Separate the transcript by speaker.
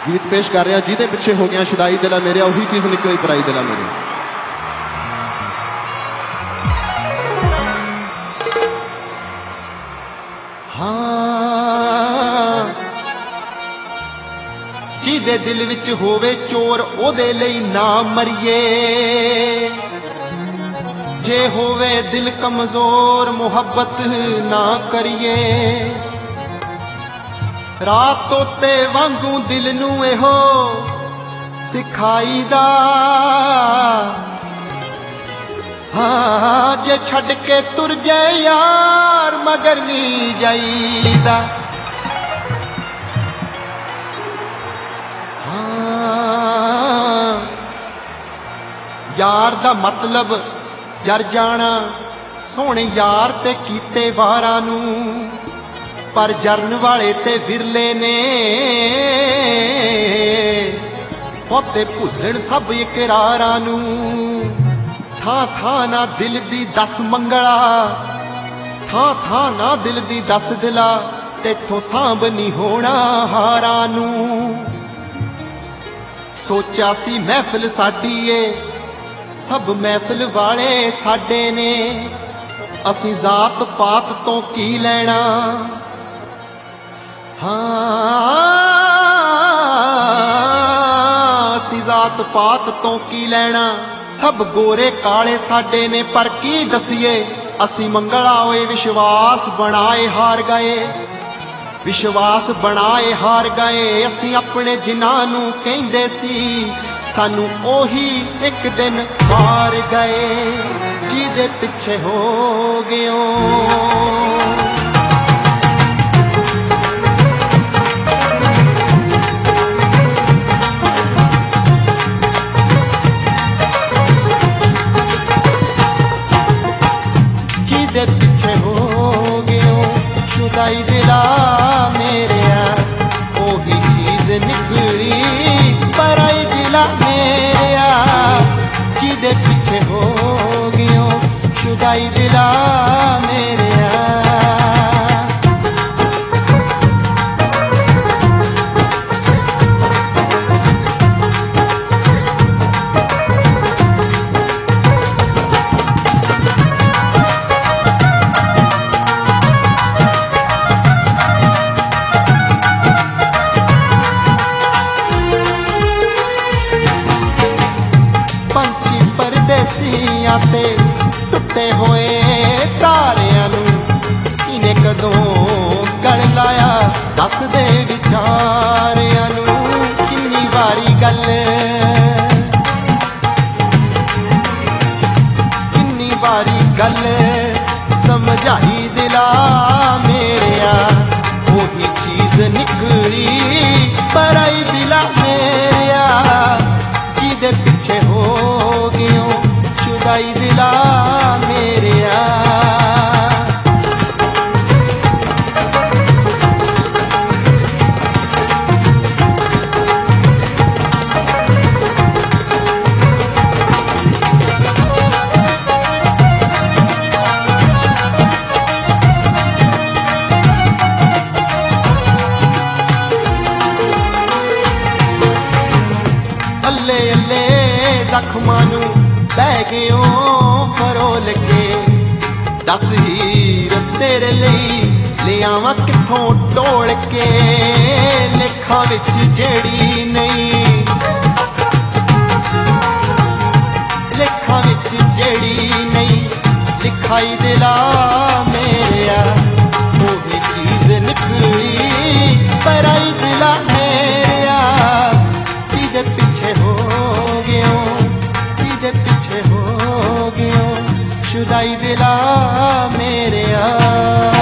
Speaker 1: गीत पेश कर रहे हैं जिहदे पिछे हो गया शुदाई दिला मेरे, उही चीज़ निकली पराई दिला मेरे। हाँ जिहदे दिल विच होवे चोर ओदे लई ना मरिए, जे होवे दिल कमजोर मुहब्बत ना करिए। रात तोते वांगू दिल नू एहो सिखाईदा, हाँ जे छड़ के तुर जाए यार मगर नहीं जाईदा। हाँ यार दा मतलब जर जाना, सोहने यार ते कीते वारां नू, पर जरन वाले ते विरले ने होते भुलण सब इकरारां नू। थां थां ना दिल दी दस मंगला, थां थां ना दिल दी दस दिला, तेथों सांभ नहीं होना हारां नू। सोचा सी महफिल साडी ए, सब महफिल वाले साडे ने, असी जात पात तो की लेना। हाँ असी जात पात तो की लेना, सब गोरे काले साडे ने, पर की दसीए असी मंगला होए विश्वास बनाए हार गए, विश्वास बनाए हार गए। असी अपने जिन्हां नू कहिंदे सी सानू ओही एक दिन हार गए, जिहदे पिछे हो गयो। जिहदे पिछे हो गयो शुदाई दिला मेरेया, ओही चीज निकली पराई दिला मेरेया। जिहदे पिछे हो गयो शुदाई दिला मेरेया। पंछी परदेसियां ते टुटे होए तारियां नू, इन्हें कदों गल लाया दस दे विचारियां नू। किन्नी वारी गल किन्नी वारी गल समझाई दिला मेरेया, ओही चीज निकली पराई दिला मेरेया। जिहदे पिछे हो गयो शुदाई दिला मेरेया। अल्ले अल्ले जख्मां नू बह गयो फरोल के, दस हीर तेरे लई लियावां कित्थों टोल के। लेखा विच जेड़ी नहीं, लेखा विच जेड़ी नहीं लिखाई दिला मेरेया, ओही चीज निकली पराई दिला मेरेया। जिहदे पिछे हो गयो, जिहदे पिछे हो गयो शुदाई दिला मेरेया।